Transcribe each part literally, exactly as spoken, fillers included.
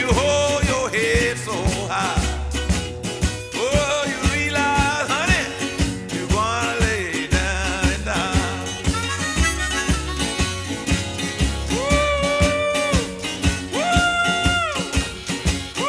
you hold your head so high. Oh, you realize, honey, you're gonna lay down and die. Woo! Woo! Woo!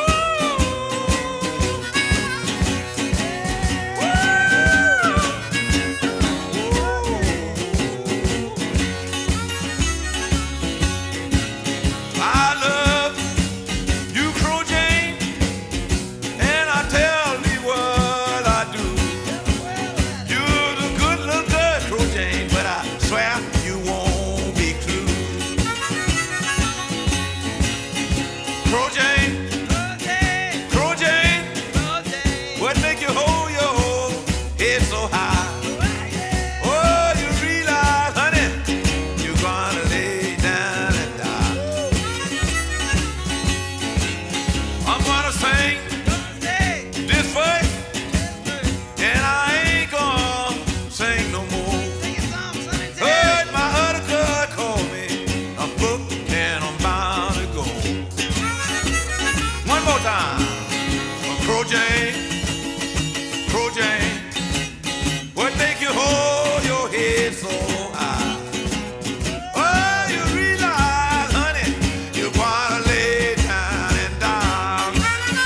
I love you, Crow Jane, and I tell thee what I do. You're the good little girl, Crow Jane, but I swear you won't be true. Crow Jane, Crow Jane, what make you hold your head so high? Oh, you realize, honey, you're gonna lay down and die. I'm gonna sing this verse, and I ain't gonna sing no more. Heard my other girl call me, I'm booked and I'm bound to go. One more time, Crow Jane, Crow Jane, what make you hold your head so high? Oh, you realize, honey, you're gonna lay down and die.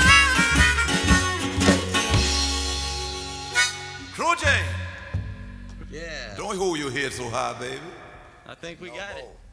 Crow Jane, Yeah, don't hold your head so high, baby. I think we got it.